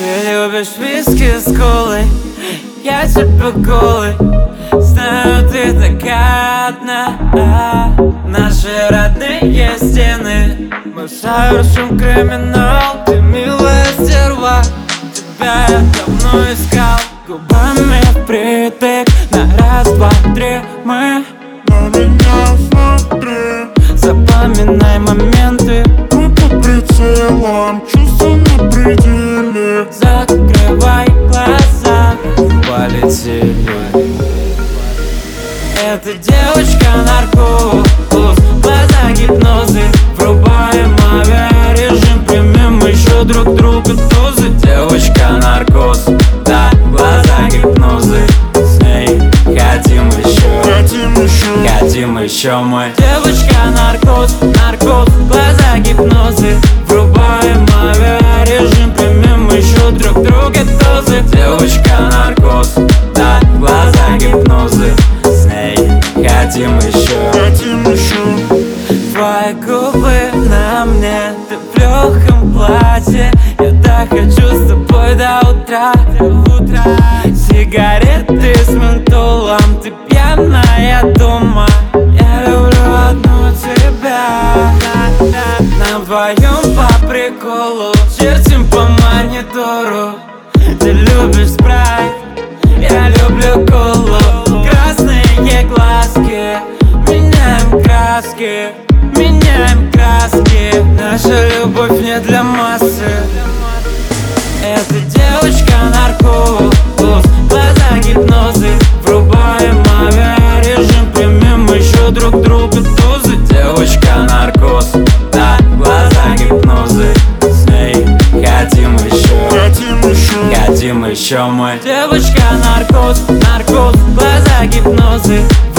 Ты любишь виски с колой, я тебя голый. Знаю, ты такая одна. Наши родные стены, мы совершим криминал. Ты милая стерва, тебя я давно искал. Губами впритык на раз, два, три. Мы на меня смотри, запоминай моменты. мы под прицелом, чувства на пределе. Закрывай глаза, полетели. Эта девочка наркоз, глаза гипнозы. Врубаем авиарежим, примем еще друг друга дозы. Девочка наркоз, да, глаза гипнозы. С ней хотим еще, хотим еще мы. Девочка наркоз, глаза гипнозы. Врубаем авиарежим, примем еще друг друга дозы. Девочка наркоз, да, глаза гипнозы. С ней хотим еще. Твои губы на мне, ты в легком платье. Я так хочу с тобой до утра. Сигареты с ментолом, ты пьяная дома. Я люблю одну тебя. Нам вдвоем по приколу чертим по монитору. Ты любишь спрайт, я люблю колу. Красные глазки, меняем краски, меняем краски. Наша любовь не для массы. Эта девочка наркоз, глаза гипнозы. Врубаем авиарежим, примем еще друг друга дозы. Девочка наркоз, да, глаза гипнозы. С ней хотим еще мы. Девочка наркоз, глаза гипнозы.